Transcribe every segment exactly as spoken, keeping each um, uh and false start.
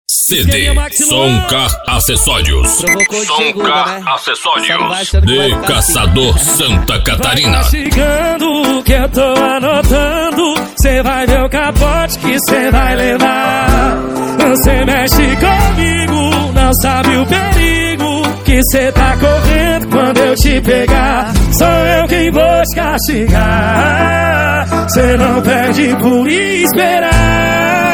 C D Soncar Acessórios. Soncar Acessórios de Caçador, Santa Catarina. Tá chegando que eu tô anotando. Cê vai ver o capote que cê vai levar. Você mexe comigo, não sabe o perigo que cê tá correndo quando eu te pegar. Sou eu quem vou te castigar. Cê não perde por esperar.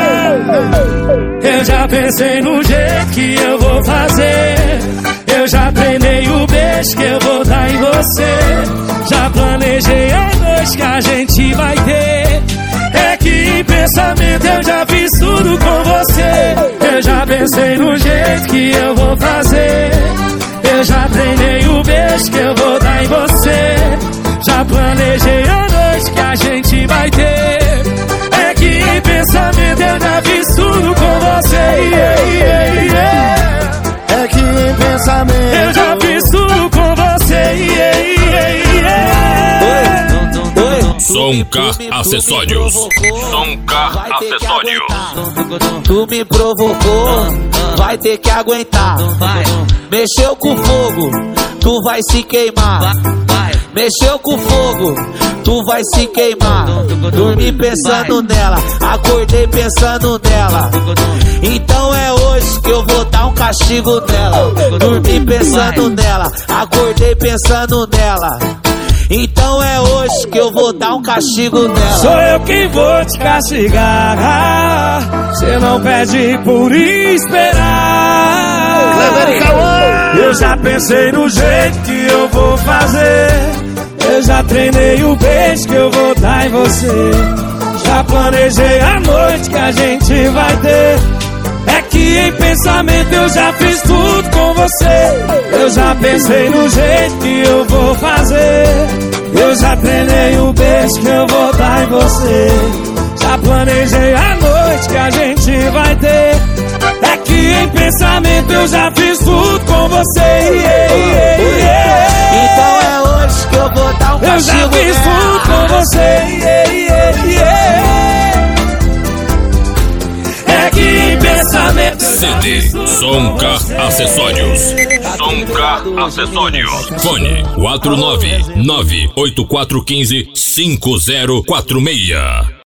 Eu já pensei no jeito que eu vou fazer. Eu já treinei o beijo que eu vou dar em você. Já planejei a noite que a gente vai ter. É que em pensamento eu já fiz tudo com você. Eu já pensei no jeito que eu vou fazer. Eu já treinei o beijo que eu vou dar em você. Já planejei a noite que a gente vai ter. É que em pensamento eu já fiz tudo com você. Yeah, yeah, yeah. É que em pensamento eu já fiz tudo com você. Yeah, yeah, yeah. Soncar Acessórios. Soncar Acessórios. Tu me provocou, vai ter que aguentar. Mexeu com fogo, tu vai se queimar. Mexeu com fogo, tu vai se queimar. Dormi pensando nela, acordei pensando nela. Então é hoje que eu vou dar um castigo nela. Dormi pensando nela, acordei pensando nela. Então é hoje que eu vou dar um castigo nela. Sou eu quem vou te castigar. Cê não pede por esperar. Eu já pensei no jeito que eu vou fazer. Eu já treinei o beijo que eu vou dar em você. Já planejei a noite que a gente vai ter. É que em pensamento eu já fiz tudo com você. Eu já pensei no jeito que eu vou fazer. Eu já treinei o beijo que eu vou dar em você. Já planejei a noite que a gente vai ter. É que em pensamento eu já fiz tudo com você. Yeah, yeah, yeah. Então é hoje que eu vou dar um eu já castigo fiz nela. tudo com você. Yeah, yeah, yeah. É que em pensamento C D Soncar Acessórios. Soncar Acessórios. Fone quatro nove nove oito quatro um cinco cinco zero quatro seis.